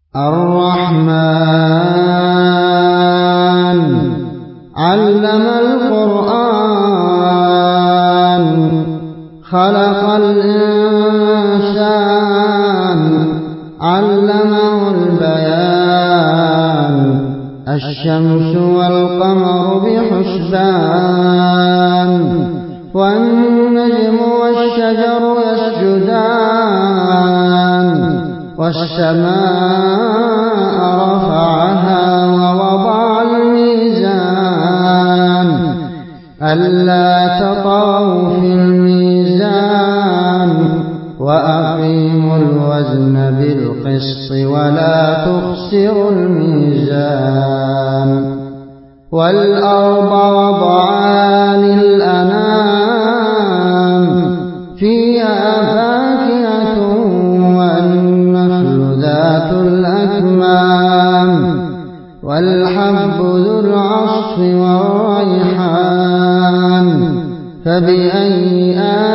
الرحمن علم القرآن خلق الإنسان علمه البيان الشمس والقمر بحسبان والنجم والشجر يسجدان والسماء رفعها ووضع الميزان ألا تطغوا في الميزان وأقيموا الوزن بالقسط ولا تخسروا الميزان والأرض وضعها للأنام فيها فاكهة والنخل ذات الأكمام والحب ذو العصف والريحان فبأي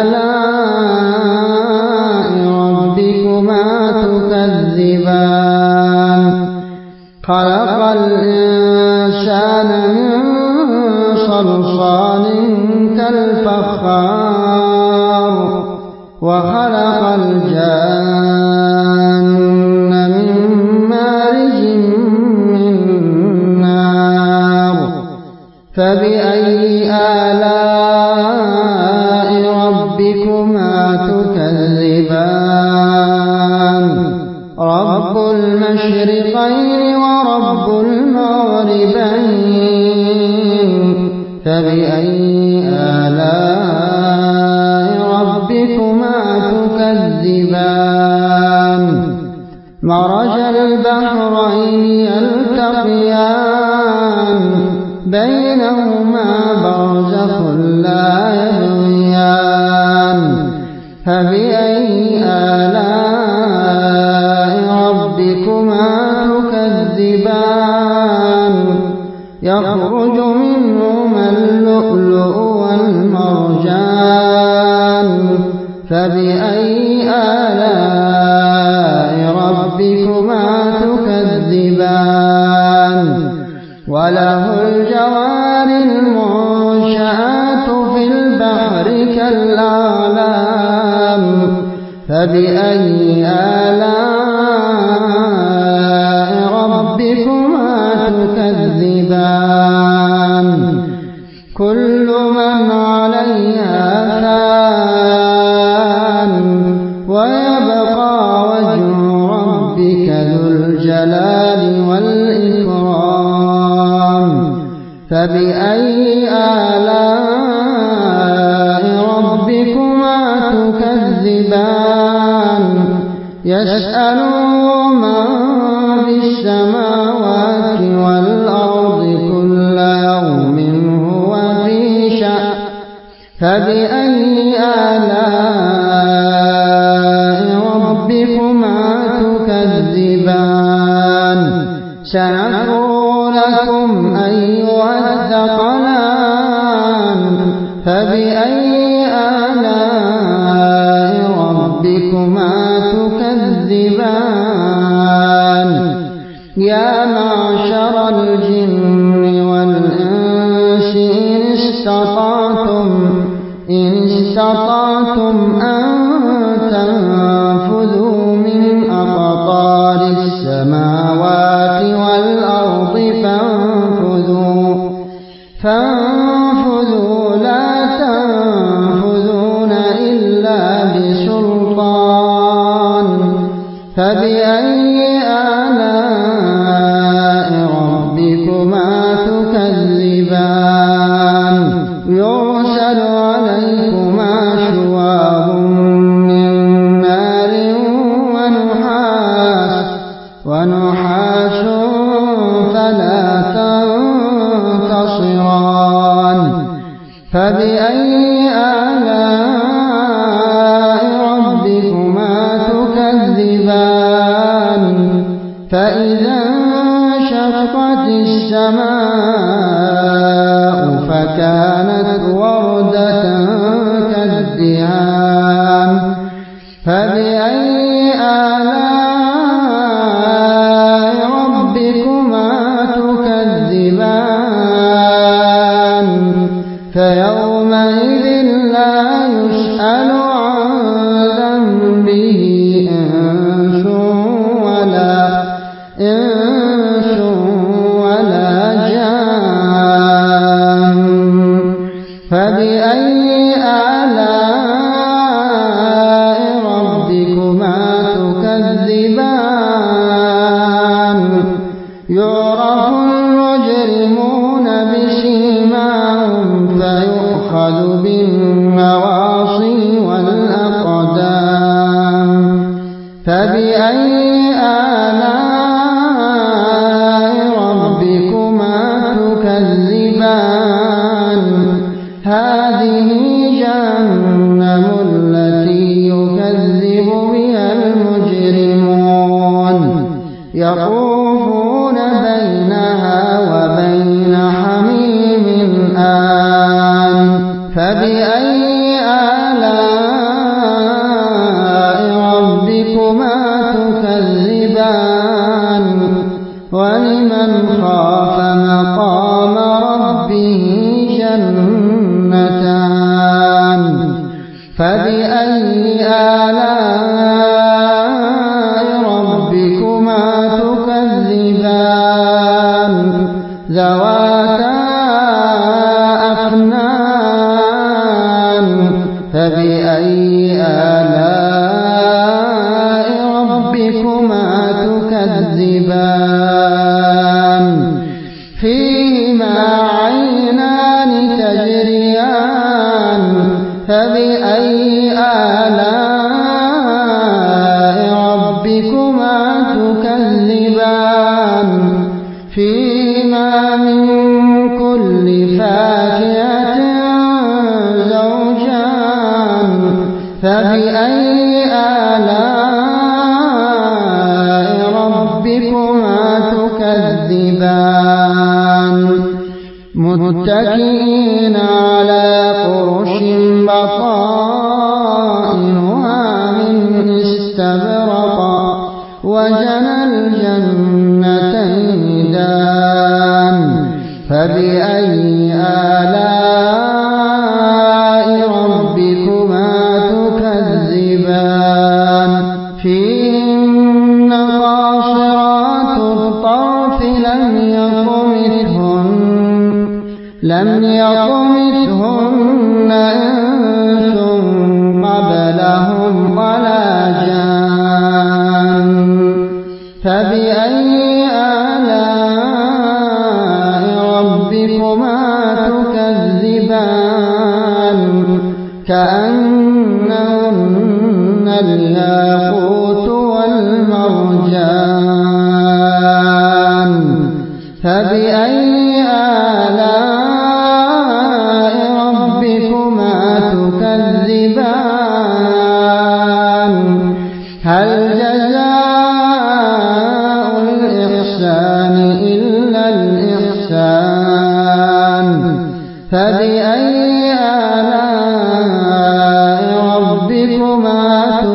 آلاء ربكما تكذبان خلق الإنسان من صلصال كالفخار وخلق الجان من مارج من نار فبأي آلاء ربكما تكذبان رب المشرقين ورب المغربين فبأي آلاء ربكما تكذبان مرج البحرين يلتقيان بينهما برزخ لا يبغيان فبأي آلاء ربكما تكذبان يخرج منهما اللؤلؤ والمرجان فبأي آلاء ربكما تكذبان وله الجوار المنشآت في البحر كالأعلام فبأي آلاء ربكما تكذبان كل من عليها فان ويبقى وجه ربك ذو الجلال والإكرام فبأي آلاء ربكما تكذبان يسأله من في السماوات والأرض كل يوم هو في شأن فبأي آلاء ربكما تكذبان سنفرغ لكم أيها الثقلان فبأي آلاء ربكما تكذبان يا معشر الجن والإنس إن استطعتم أن تنفذوا من أقطار السماوات والأرض فانفذوا لا تنفذون إلا بسلطان فبأي آلاء ربكما تكذبان يرسل عليكما شواظ من نار ونحاس فلا تنتصران فبأي آلاء ربكما تكذبان فإذا انشقت السماء فكانت وردة كالدهان فبأي آلاء إنس ولا جان فبأي آلاء ربكما تكذبان يعرف المجرمون بسيماهم فيؤخذ بالنواصي والأقدام فبأي آلاء ربكما تكذبان هذه جهنم التي يكذب بها المجرمون يطوفون بينها وبين حميم آن فبأي آلاء ربكما تكذبان ولمن خاف مقام ربه جنتان فبأي آلاء ربكما تكذبان ذواتا أفنان فبأي آلاء ربكما تكذبان فيهما عينان تجريان فبأي آلاء ربكما تكذبان فيهما من كل فاكهة زوجان فبأي آلاء ربكما تكذبان متكئين على فرش بطائنها من استبرق وجنى الجنتين دان فبأي آلاء ربكما تكذبان فيهن قاصرات الطرف لم يطمثهن إنس قبلهم ولا جان فبأي آلاء ربكما تكذبان كأنهن الياقوت والمرجان فبأي آلاء ربكما تكذبان هل جزاء الإحسان إلا الإحسان فبأي آلاء ربكما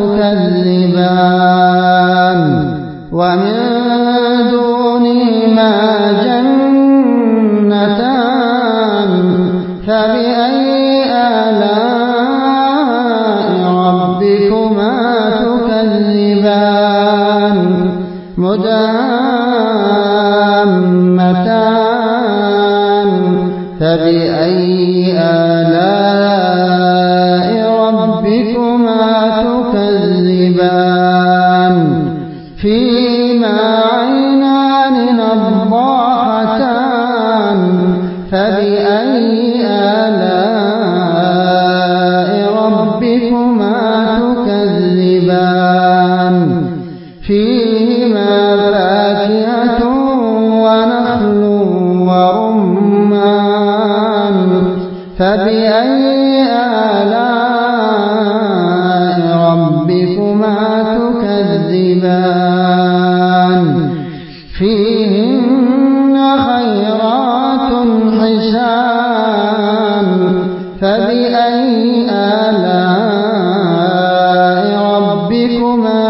تكذبان ومن دونهما جنتان فبأي آلاء ربكما تكذبان مدهامتان فبأي آلاء ربكما تكذبان فيهما عينان نضاحتان فبأي آلاء ربكما تكذبان فيهما فاكهة ونخل ورمان فبأي آلاء ربكما تكذبان فيهن خيرات حسان فبأي آلاء ربكما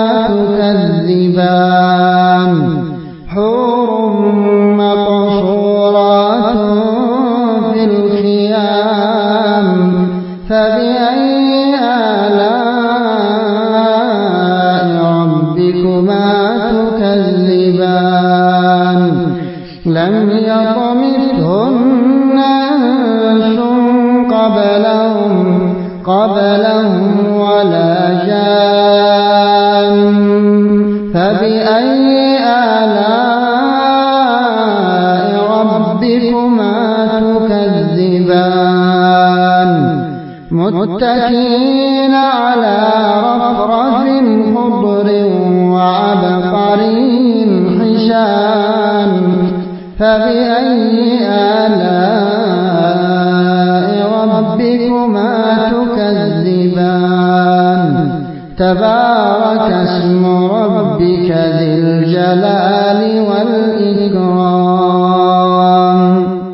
تكذبان حور مقصورات في الخيام فبأي آلاء ربكما تكذبان لم يطمثهن إنس قبلهم ولا جان فبأي آلاء ربكما تكذبان متكئين على رفرف خضر وعبقري حسان فبأي آلاء ربكما تكذبان تبارك اسم ربك ذي الجلال والإكرام